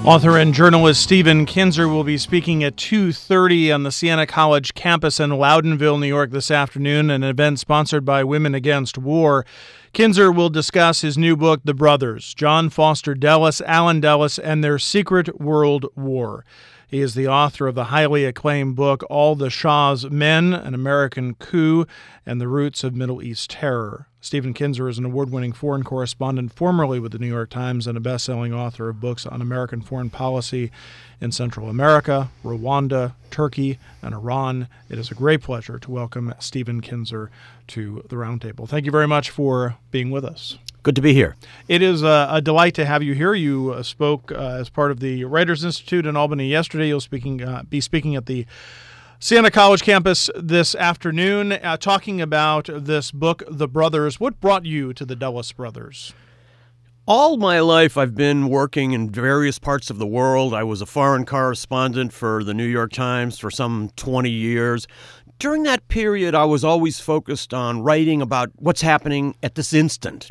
Author and journalist Stephen Kinzer will be speaking at 2:30 on the Siena College campus in Loudonville, New York this afternoon, an event sponsored by Women Against War. Kinzer will discuss his new book, The Brothers, John Foster Dulles, Allen Dulles, and Their Secret World War. He is the author of the highly acclaimed book, All the Shah's Men, An American Coup, and the Roots of Middle East Terror. Stephen Kinzer is an award-winning foreign correspondent, formerly with the New York Times, and a best-selling author of books on American foreign policy in Central America, Rwanda, Turkey, and Iran. It is a great pleasure to welcome Stephen Kinzer to the Roundtable. Thank you very much for being with us. Good to be here. It is a delight to have you here. You spoke as part of the Writers Institute in Albany yesterday. You'll be speaking at the Siena College campus this afternoon, talking about this book, The Brothers. What brought you to the Dulles brothers? All my life, I've been working in various parts of the world. I was a foreign correspondent for the New York Times for some 20 years. During that period, I was always focused on writing about what's happening at this instant.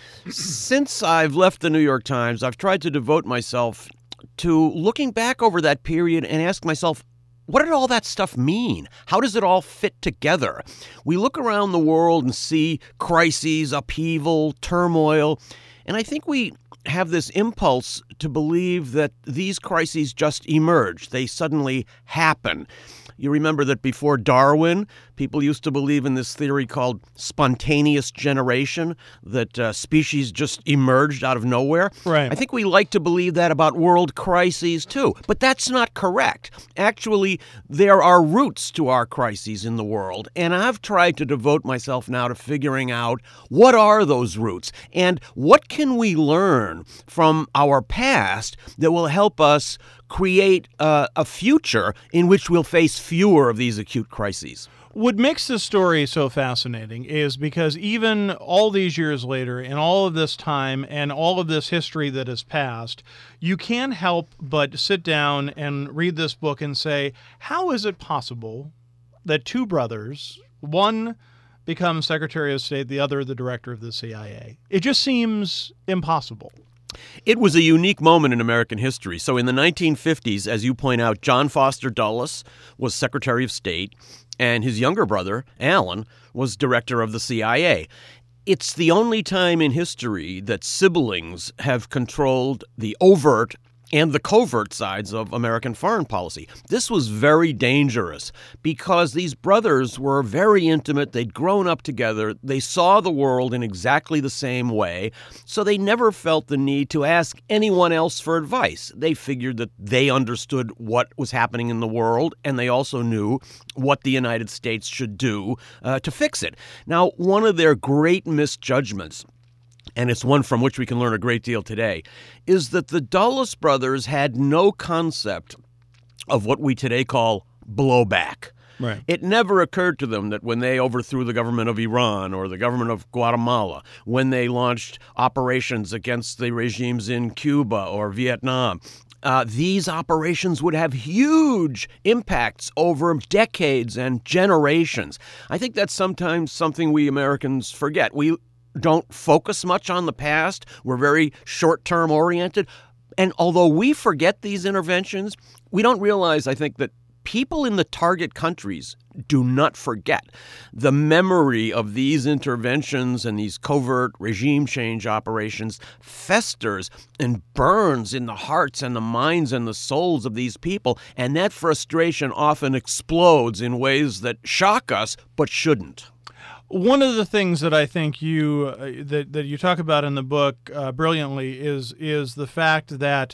Since I've left the New York Times, I've tried to devote myself to looking back over that period and ask myself, what did all that stuff mean? How does it all fit together? We look around the world and see crises, upheaval, turmoil, and I think we have this impulse to believe that these crises just emerge. They suddenly happen. You remember that before Darwin, people used to believe in this theory called spontaneous generation, that species just emerged out of nowhere. Right. I think we like to believe that about world crises, too. But that's not correct. Actually, there are roots to our crises in the world, and I've tried to devote myself now to figuring out what are those roots, and what can we learn from our past that will help us create a future in which we'll face fewer of these acute crises. What makes this story so fascinating is because even all these years later, in all of this time and all of this history that has passed, you can't help but sit down and read this book and say, how is it possible that two brothers, one becomes Secretary of State, the other the director of the CIA? It just seems impossible. It was a unique moment in American history. So in the 1950s, as you point out, John Foster Dulles was Secretary of State, and his younger brother, Allen, was director of the CIA. It's the only time in history that siblings have controlled the overt and the covert sides of American foreign policy. This was very dangerous because these brothers were very intimate. They'd grown up together. They saw the world in exactly the same way, so they never felt the need to ask anyone else for advice. They figured that they understood what was happening in the world, and they also knew what the United States should do to fix it. Now, one of their great misjudgments, and it's one from which we can learn a great deal today, is that the Dulles brothers had no concept of what we today call blowback. Right. It never occurred to them that when they overthrew the government of Iran or the government of Guatemala, when they launched operations against the regimes in Cuba or Vietnam, these operations would have huge impacts over decades and generations. I think that's sometimes something we Americans forget. We don't focus much on the past. We're very short-term oriented. And although we forget these interventions, we don't realize, I think, that people in the target countries do not forget. The memory of these interventions and these covert regime change operations festers and burns in the hearts and the minds and the souls of these people, and that frustration often explodes in ways that shock us but shouldn't. One of the things that I think you that you talk about in the book brilliantly is the fact that,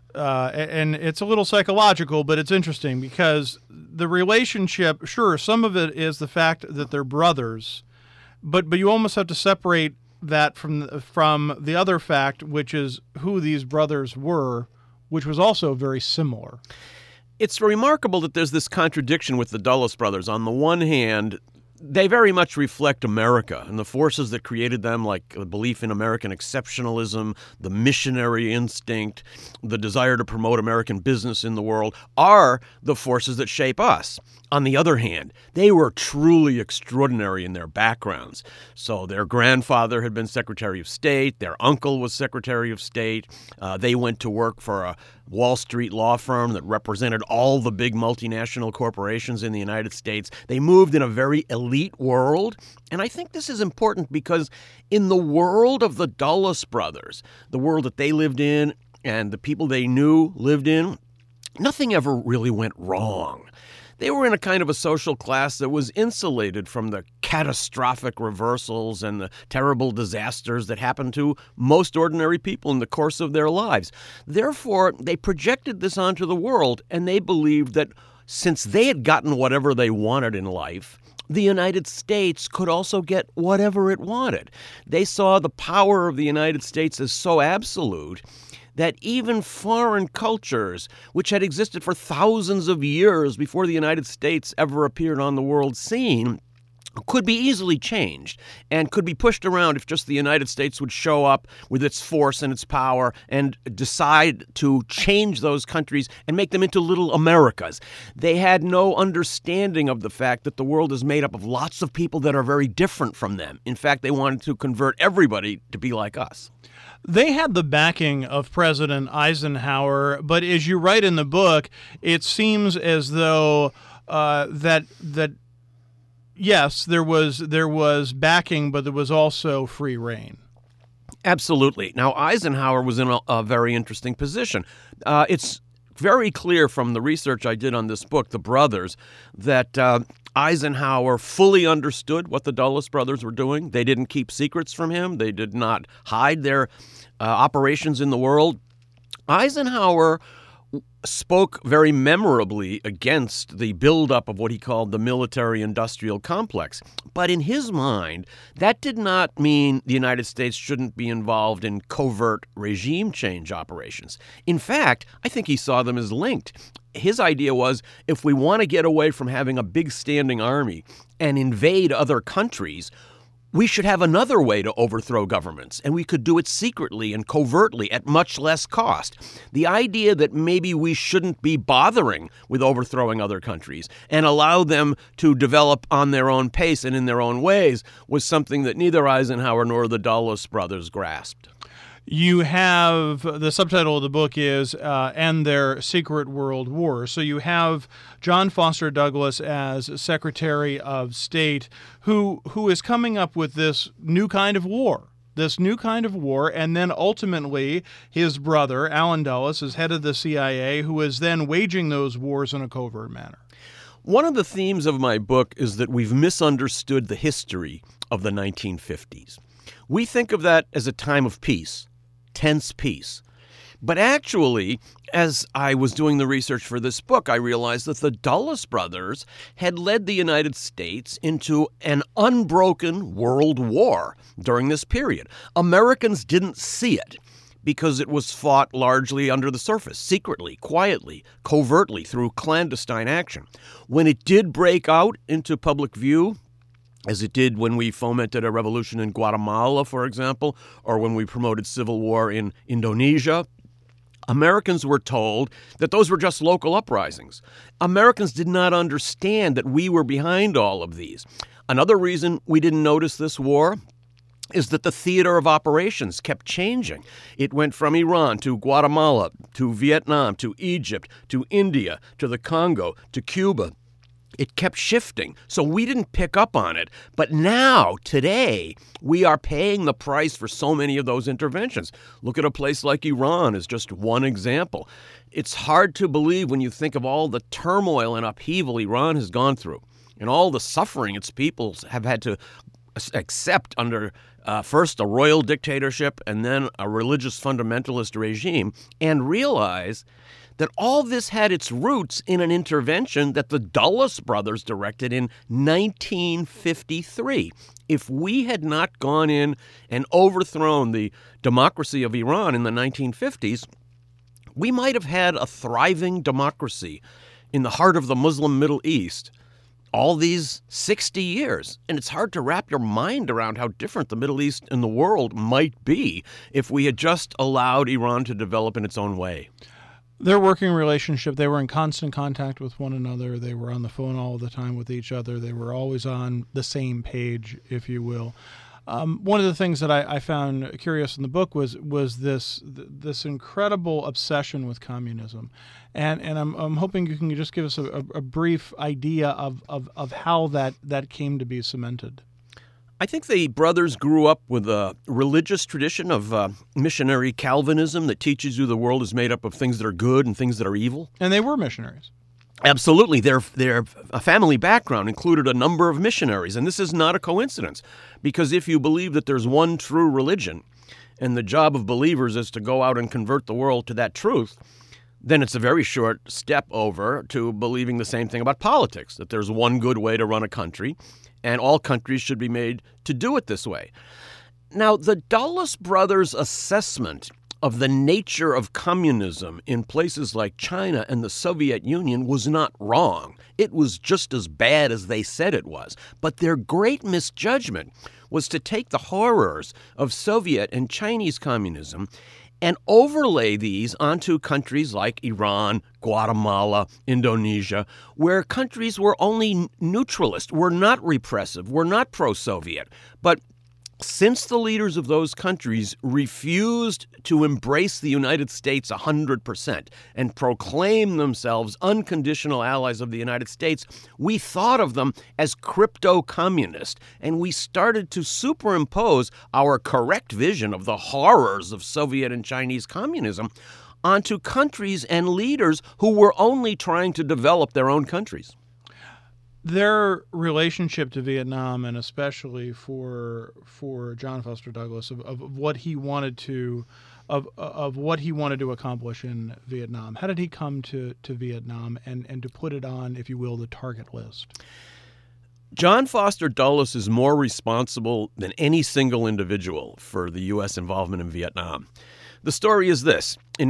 and it's a little psychological, but it's interesting because the relationship, sure, some of it is the fact that they're brothers, but you almost have to separate that from the other fact, which is who these brothers were, which was also very similar. It's remarkable that there's this contradiction with the Dulles brothers. On the one hand, they very much reflect America and the forces that created them, like the belief in American exceptionalism, the missionary instinct, the desire to promote American business in the world, are the forces that shape us. On the other hand, they were truly extraordinary in their backgrounds. So their grandfather had been Secretary of State, their uncle was Secretary of State, they went to work for a Wall Street law firm that represented all the big multinational corporations in the United States. They moved in a very elite world. And I think this is important because in the world of the Dulles brothers, the world that they lived in and the people they knew lived in, nothing ever really went wrong. They were in a kind of a social class that was insulated from the catastrophic reversals and the terrible disasters that happen to most ordinary people in the course of their lives. Therefore, they projected this onto the world, and they believed that since they had gotten whatever they wanted in life, the United States could also get whatever it wanted. They saw the power of the United States as so absolute that even foreign cultures, which had existed for thousands of years before the United States ever appeared on the world scene, could be easily changed and could be pushed around if just the United States would show up with its force and its power and decide to change those countries and make them into little Americas. They had no understanding of the fact that the world is made up of lots of people that are very different from them. In fact, they wanted to convert everybody to be like us. They had the backing of President Eisenhower, but as you write in the book, it seems as though that yes, there was backing, but there was also free rein. Absolutely. Now, Eisenhower was in a very interesting position. It's very clear from the research I did on this book, The Brothers, that Eisenhower fully understood what the Dulles brothers were doing. They didn't keep secrets from him. They did not hide their operations in the world. Eisenhower spoke very memorably against the buildup of what he called the military-industrial complex. But in his mind, that did not mean the United States shouldn't be involved in covert regime change operations. In fact, I think he saw them as linked. His idea was, if we want to get away from having a big standing army and invade other countries, we should have another way to overthrow governments, and we could do it secretly and covertly at much less cost. The idea that maybe we shouldn't be bothering with overthrowing other countries and allow them to develop on their own pace and in their own ways was something that neither Eisenhower nor the Dulles brothers grasped. You have, the subtitle of the book is And Their Secret World War. So you have John Foster Douglas as Secretary of State who is coming up with this new kind of war. And then ultimately his brother, Allen Dulles, is head of the CIA, who is then waging those wars in a covert manner. One of the themes of my book is that we've misunderstood the history of the 1950s. We think of that as a time of peace. Tense peace. But actually, as I was doing the research for this book, I realized that the Dulles brothers had led the United States into an unbroken world war during this period. Americans didn't see it because it was fought largely under the surface, secretly, quietly, covertly, through clandestine action. When it did break out into public view, as it did when we fomented a revolution in Guatemala, for example, or when we promoted civil war in Indonesia, Americans were told that those were just local uprisings. Americans did not understand that we were behind all of these. Another reason we didn't notice this war is that the theater of operations kept changing. It went from Iran to Guatemala, to Vietnam, to Egypt, to India, to the Congo, to Cuba. It kept shifting, so we didn't pick up on it. But now, today, we are paying the price for so many of those interventions. Look at a place like Iran as just one example. It's hard to believe when you think of all the turmoil and upheaval Iran has gone through and all the suffering its peoples have had to accept under first a royal dictatorship and then a religious fundamentalist regime, and realize that all this had its roots in an intervention that the Dulles brothers directed in 1953. If we had not gone in and overthrown the democracy of Iran in the 1950s, we might have had a thriving democracy in the heart of the Muslim Middle East all these 60 years. And it's hard to wrap your mind around how different the Middle East and the world might be if we had just allowed Iran to develop in its own way. Their working relationship, they were in constant contact with one another. They were on the phone all the time with each other. They were always on the same page, if you will. One of the things that I found curious in the book was this incredible obsession with communism, and I'm hoping you can just give us a brief idea of how that came to be cemented. I think the brothers grew up with a religious tradition of missionary Calvinism that teaches you the world is made up of things that are good and things that are evil. And they were missionaries. Absolutely. Their family background included a number of missionaries, and this is not a coincidence, because if you believe that there's one true religion and the job of believers is to go out and convert the world to that truth, then it's a very short step over to believing the same thing about politics, that there's one good way to run a country, and all countries should be made to do it this way. Now, the Dulles brothers' assessment of the nature of communism in places like China and the Soviet Union was not wrong. It was just as bad as they said it was. But their great misjudgment was to take the horrors of Soviet and Chinese communism and overlay these onto countries like Iran, Guatemala, Indonesia, where countries were only neutralist, were not repressive, were not pro-Soviet. But since the leaders of those countries refused to embrace the United States 100% and proclaim themselves unconditional allies of the United States, we thought of them as crypto-communist, and we started to superimpose our correct vision of the horrors of Soviet and Chinese communism onto countries and leaders who were only trying to develop their own countries. Their relationship to Vietnam, and especially for John Foster Douglas, of what he wanted to accomplish in Vietnam. How did he come to Vietnam and to put it on, if you will, the target list? John Foster Dulles is more responsible than any single individual for the U.S. involvement in Vietnam. The story is this. In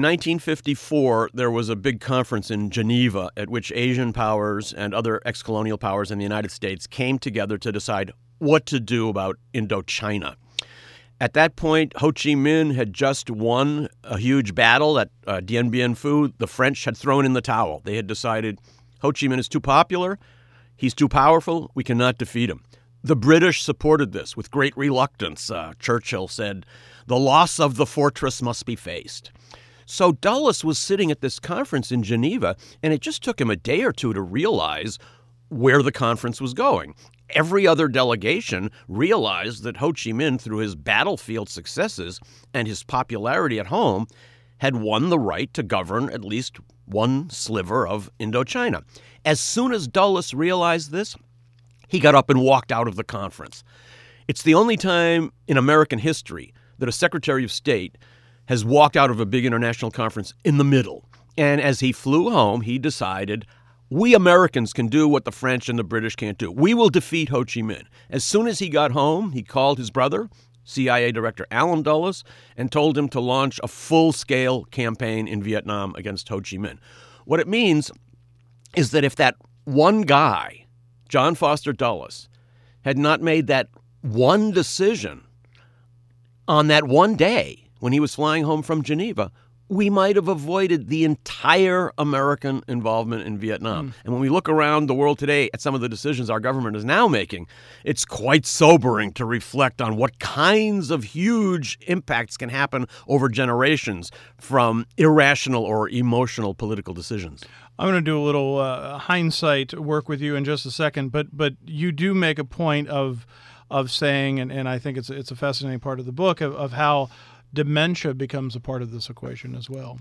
1954, there was a big conference in Geneva at which Asian powers and other ex-colonial powers in the United States came together to decide what to do about Indochina. At that point, Ho Chi Minh had just won a huge battle at Dien Bien Phu. The French had thrown in the towel. They had decided Ho Chi Minh is too popular, he's too powerful, we cannot defeat him. The British supported this with great reluctance. Churchill said, "The loss of the fortress must be faced." So Dulles was sitting at this conference in Geneva, and it just took him a day or two to realize where the conference was going. Every other delegation realized that Ho Chi Minh, through his battlefield successes and his popularity at home, had won the right to govern at least one sliver of Indochina. As soon as Dulles realized this, he got up and walked out of the conference. It's the only time in American history that a Secretary of State has walked out of a big international conference in the middle. And as he flew home, he decided, we Americans can do what the French and the British can't do. We will defeat Ho Chi Minh. As soon as he got home, he called his brother, CIA Director Allen Dulles, and told him to launch a full-scale campaign in Vietnam against Ho Chi Minh. What it means is that if that one guy, John Foster Dulles, had not made that one decision on that one day when he was flying home from Geneva, we might have avoided the entire American involvement in Vietnam. And when we look around the world today at some of the decisions our government is now making, it's quite sobering to reflect on what kinds of huge impacts can happen over generations from irrational or emotional political decisions. I'm going to do a little hindsight work with you in just a second, but you do make a point of saying, and I think it's a fascinating part of the book, of how dementia becomes a part of this equation as well.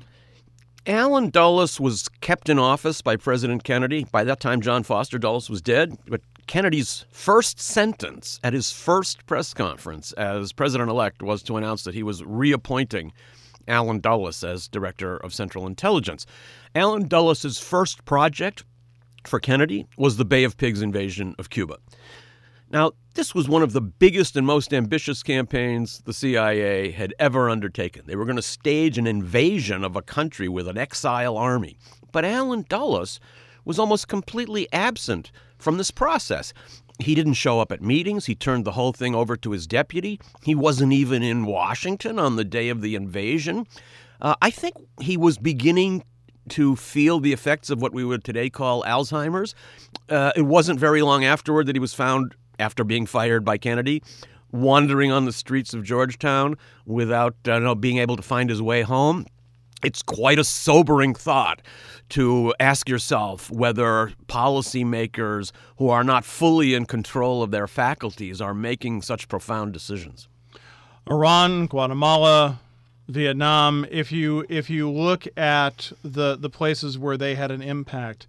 Allen Dulles was kept in office by President Kennedy. By that time, John Foster Dulles was dead. But Kennedy's first sentence at his first press conference as president-elect was to announce that he was reappointing Allen Dulles as Director of Central Intelligence. Allen Dulles' first project for Kennedy was the Bay of Pigs invasion of Cuba. Now, this was one of the biggest and most ambitious campaigns the CIA had ever undertaken. They were going to stage an invasion of a country with an exile army. But Allen Dulles was almost completely absent from this process. He didn't show up at meetings. He turned the whole thing over to his deputy. He wasn't even in Washington on the day of the invasion. I think he was beginning to feel the effects of what we would today call Alzheimer's. It wasn't very long afterward that he was found, after being fired by Kennedy, wandering on the streets of Georgetown without being able to find his way home. It's quite a sobering thought to ask yourself whether policymakers who are not fully in control of their faculties are making such profound decisions. Iran, Guatemala, Vietnam, if you look at the places where they had an impact,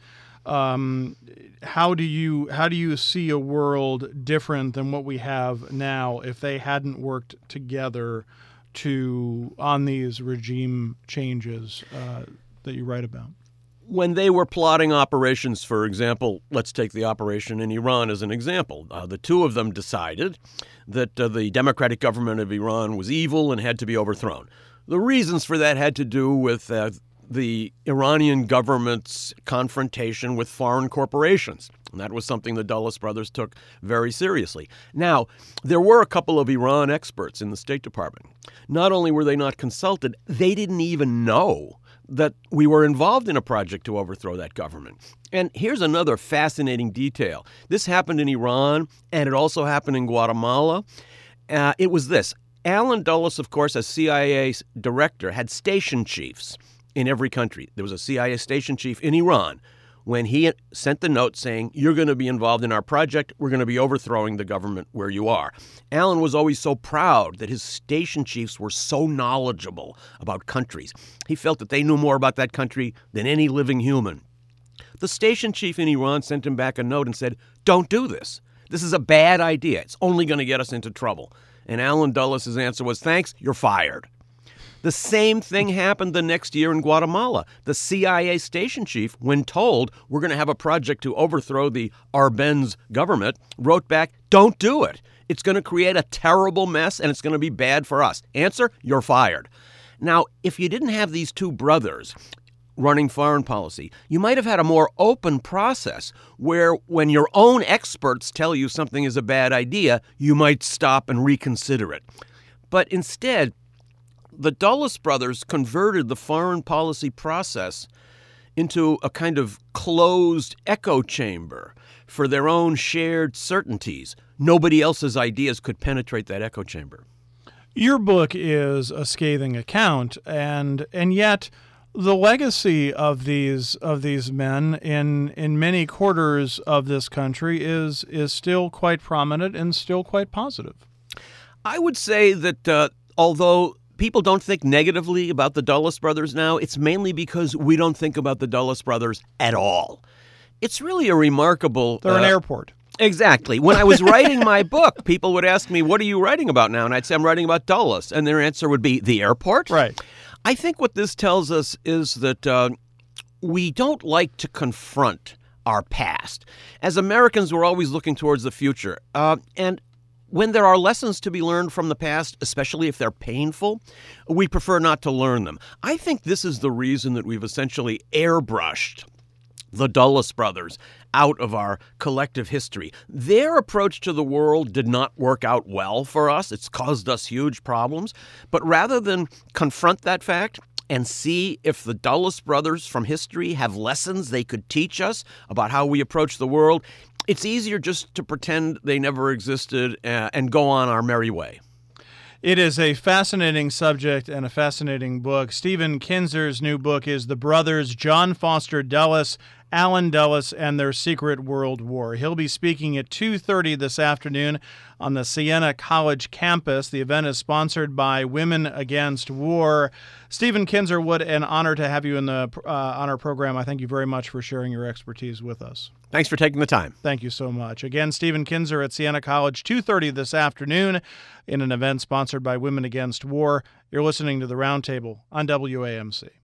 how do you see a world different than what we have now if they hadn't worked together on these regime changes that you write about? When they were plotting operations, for example, let's take the operation in Iran as an example. The two of them decided that the democratic government of Iran was evil and had to be overthrown. The reasons for that had to do with the Iranian government's confrontation with foreign corporations. And that was something the Dulles brothers took very seriously. Now, there were a couple of Iran experts in the State Department. Not only were they not consulted, they didn't even know that we were involved in a project to overthrow that government. And here's another fascinating detail. This happened in Iran, and it also happened in Guatemala. It was this. Allen Dulles, of course, as CIA director, had station chiefs in every country. There was a CIA station chief in Iran when he sent the note saying, you're going to be involved in our project. We're going to be overthrowing the government where you are. Allen was always so proud that his station chiefs were so knowledgeable about countries. He felt that they knew more about that country than any living human. The station chief in Iran sent him back a note and said, don't do this. This is a bad idea. It's only going to get us into trouble. And Allen Dulles' answer was, thanks, you're fired. The same thing happened the next year in Guatemala. The CIA station chief, when told we're going to have a project to overthrow the Arbenz government, wrote back, don't do it. It's going to create a terrible mess and it's going to be bad for us. Answer, you're fired. Now, if you didn't have these two brothers running foreign policy, you might have had a more open process where when your own experts tell you something is a bad idea, you might stop and reconsider it. But instead, the Dulles brothers converted the foreign policy process into a kind of closed echo chamber for their own shared certainties. Nobody else's ideas could penetrate that echo chamber. Your book is a scathing account, and yet the legacy of these men in many quarters of this country is still quite prominent and still quite positive. I would say that although people don't think negatively about the Dulles brothers now, it's mainly because we don't think about the Dulles brothers at all. It's really a remarkable... They're an airport. Exactly. When I was writing my book, people would ask me, what are you writing about now? And I'd say, I'm writing about Dulles. And their answer would be, the airport? Right. I think what this tells us is that we don't like to confront our past. As Americans, we're always looking towards the future. And when there are lessons to be learned from the past, especially if they're painful, we prefer not to learn them. I think this is the reason that we've essentially airbrushed the Dulles brothers out of our collective history. Their approach to the world did not work out well for us. It's caused us huge problems. But rather than confront that fact and see if the Dulles brothers from history have lessons they could teach us about how we approach the world, it's easier just to pretend they never existed and go on our merry way. It is a fascinating subject and a fascinating book. Stephen Kinzer's new book is The Brothers John Foster Dulles, Allen Dulles, and Their Secret World War. He'll be speaking at 2:30 this afternoon on the Siena College campus. The event is sponsored by Women Against War. Stephen Kinzer, what an honor to have you on our program. I thank you very much for sharing your expertise with us. Thanks for taking the time. Thank you so much. Again, Stephen Kinzer at Siena College, 2:30 this afternoon in an event sponsored by Women Against War. You're listening to The Roundtable on WAMC.